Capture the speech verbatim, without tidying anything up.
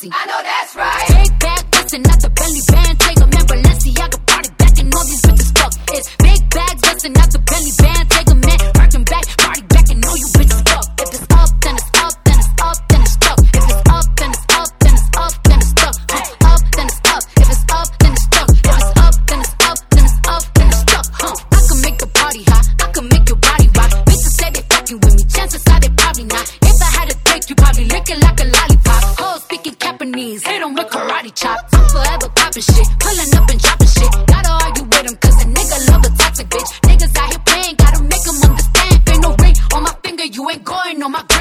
pussy. I know that's right. Big bag, bustin' out the belly band. Take a man, Balenciaga party back and all these bitches fuck. It's big bags, bustin' out the belly band. Take a man, working back, party back and all you bitches fuck. If it's up, then it's up, then it's up, then it's stuck. If it's up, then it's up, then it's up, then it's stuck. Huh. Up, then it's up. If it's up, then it's stuck. If it's up, then it's up, then it's up, then it's stuck. Huh. I can make the party hot, I can make your body rock. Bitches say they fucking with me, chances are they probably not. If I had a dick, you probably lick it like a lollipop. Hoes speaking Japanese, hit 'em with karate chop. I'm forever popping shit, pulling up and dropping shit. Gotta argue with 'em cause a nigga love a toxic bitch. Niggas out here playing, gotta make 'em understand. Ain't no ring on my finger, you ain't going on my